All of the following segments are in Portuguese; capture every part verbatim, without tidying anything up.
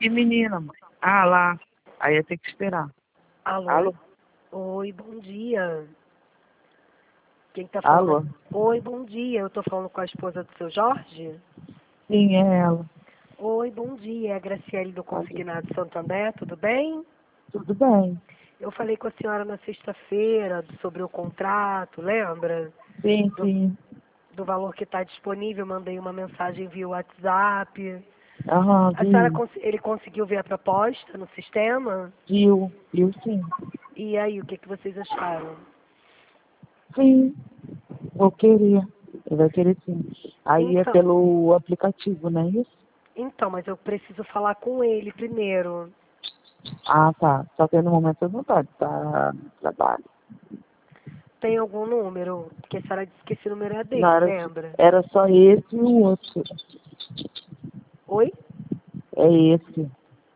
Que menina, mãe? Ah, lá. Aí ia ter que esperar. Alô? Alô? Oi, bom dia. Quem tá falando? Alô? Oi, bom dia. Eu tô falando com a esposa do seu Jorge? Sim, é ela. Oi, bom dia. É a Graciele do Pode. Consignado Santander, tudo bem? Tudo bem. Eu falei com a senhora na sexta-feira sobre o contrato, lembra? Sim, Do, sim. do valor que está disponível, mandei uma mensagem via WhatsApp. Aham, A senhora, viu. cons- ele conseguiu ver a proposta no sistema? Viu, viu sim. E aí, o que, que vocês acharam? Sim, vou querer. Ele vai querer sim. Aí é Então, pelo aplicativo, não é isso? então, mas eu preciso falar com ele primeiro. Ah, tá. Só que no momento eu não tá, tá no trabalho. Tem algum número? Porque a senhora disse que esse número é Não, dele, era, lembra? era só esse e o outro. Oi? É esse.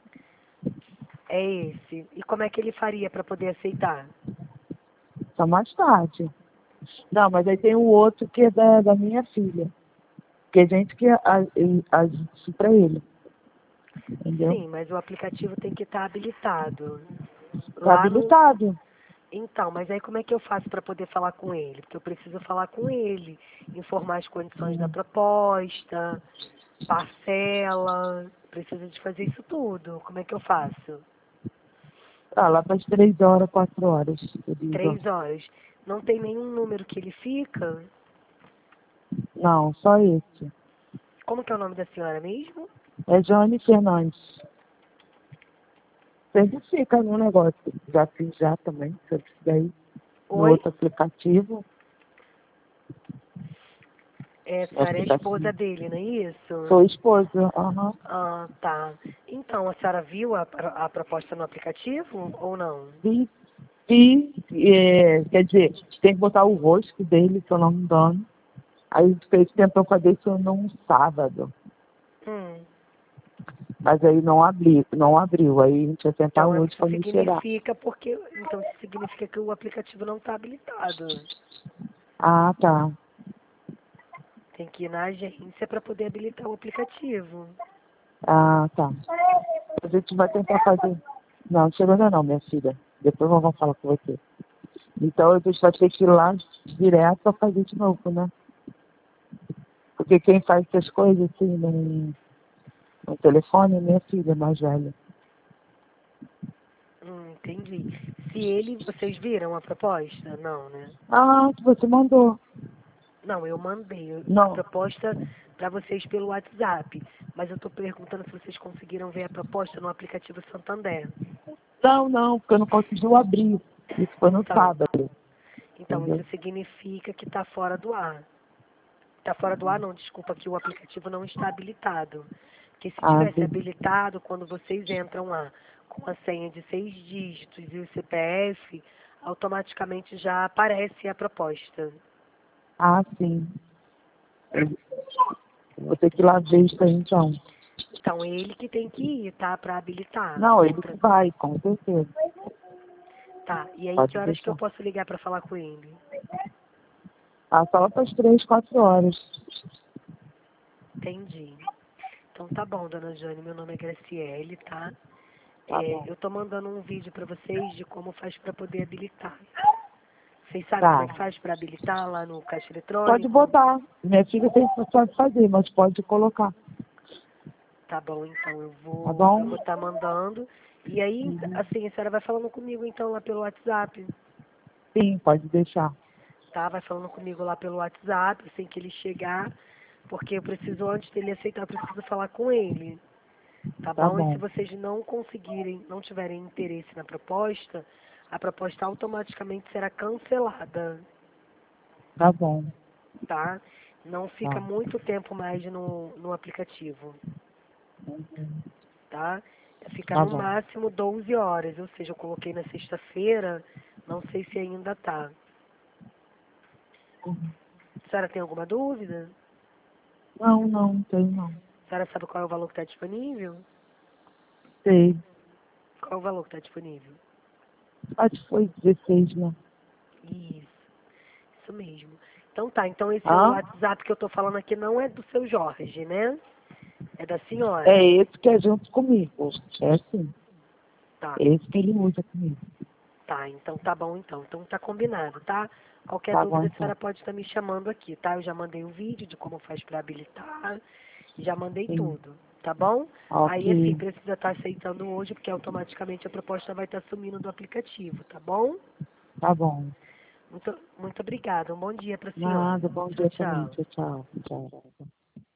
É esse. E como é que ele faria para poder aceitar? Só mais tarde. Não, mas aí tem o outro que é da, da minha filha. Que a gente que agisse isso pra ele. Entendeu? Sim, mas o aplicativo tem que estar habilitado. Tá Lá no. habilitado. Então, mas aí como é que eu faço para poder falar com ele? Porque eu preciso falar com ele, informar as condições da Hum. proposta, parcela, preciso de fazer isso tudo. Como é que eu faço? Ah, lá para as três horas, quatro horas. Eu digo. Três horas. Não tem nenhum número que ele fica? Não, só esse. Como que é o nome da senhora mesmo? É Johnny Fernandes. Sempre fica no negócio. Já fiz já também, se eu precisar ir no Oi? outro aplicativo. É, a No senhora é a esposa aplicativo. dele, não é isso? Sou esposa. Aham. Ah, tá. Então, a senhora viu a, a proposta no aplicativo ou não? Vi, vi, é, quer dizer, tem que botar o rosto dele, se eu não me engano. Aí a gente tentou fazer isso num sábado. Hum. Mas aí não abriu, não abriu. Aí a gente ia tentar Então, hoje isso para me chegar. significa porque. Então, isso significa que o aplicativo não está habilitado. Ah, tá. Tem que ir na agência para poder habilitar o aplicativo. Ah, tá. A gente vai tentar fazer. Não, não chegou ainda não, minha filha. Depois vamos falar com você. Então a gente vai ter que ir lá direto para fazer de novo, né? Porque quem faz essas coisas assim no, no telefone é minha filha mais velha. Hum, entendi. Se ele. Vocês viram a proposta? Não, né? Ah, que você mandou. Não, eu mandei a Não. proposta para vocês pelo WhatsApp. Mas eu estou perguntando se vocês conseguiram ver a proposta no aplicativo Santander. Não, não, porque eu não conseguiu abrir. Isso foi no Então, sábado, então entendeu? isso significa que está fora do ar. Está fora do ar, não, desculpa, que o aplicativo não está habilitado. Porque se Ah, tivesse entendi. habilitado, quando vocês entram lá com a senha de seis dígitos e o C P F, automaticamente já aparece a proposta. Ah, sim. Eu vou ter que ir lá ver isso aí então. Então, é ele que tem que ir, tá? Para habilitar. Não, ele Pra- que vai, com certeza. Tá, e aí que Pode horas que eu deixar. posso ligar para falar com ele? Ah, só lá para as três, quatro horas. Entendi. Então tá bom, dona Jane, meu nome é Graciele, tá? Tá É, bom. eu tô mandando um vídeo para vocês de como faz para poder habilitar. Vocês sabem como é Tá. que faz para habilitar lá no caixa Pode eletrônico? botar. Minha filha tem que fazer, mas pode colocar. Tá bom, então eu Tá vou eu bom? vou estar mandando. E aí, Uhum. assim, a senhora vai falando comigo então lá pelo WhatsApp, Sim, pode deixar. tá? Vai falando comigo lá pelo WhatsApp, assim que ele chegar, porque eu preciso, antes dele aceitar, eu preciso falar com ele, tá Tá bom? E se bom. vocês não conseguirem, não tiverem interesse na proposta, a proposta automaticamente será cancelada, Tá bom. tá? Não fica Tá. muito tempo mais no, no aplicativo. Uhum. Tá? Fica Tá no bom. máximo doze horas, ou seja, eu coloquei na sexta-feira, não sei se ainda tá. Uhum. A senhora tem alguma dúvida? Não, não, não tem não. A senhora sabe qual é o valor que está disponível? Sei. Qual é o valor que está disponível? Acho que foi dezesseis, né? Isso, isso mesmo. Então tá, então esse Ah? WhatsApp que eu tô falando aqui não é do seu Jorge, né? É da senhora? É esse que é junto comigo. É assim. Tá. É esse que ele usa comigo. Tá, então tá bom então. Então tá combinado, tá? Qualquer Tá bom, dúvida, a então. senhora pode estar me chamando aqui, tá? Eu já mandei o vídeo de como faz para habilitar, já mandei Sim. tudo, tá bom? Aí assim, Ok. precisa estar aceitando hoje, porque automaticamente a proposta vai estar sumindo do aplicativo, tá bom? Tá bom. Muito, muito obrigada. Um bom dia para a senhora. Nada, bom Tchau, dia também. tchau. Tchau, tchau. Tchau.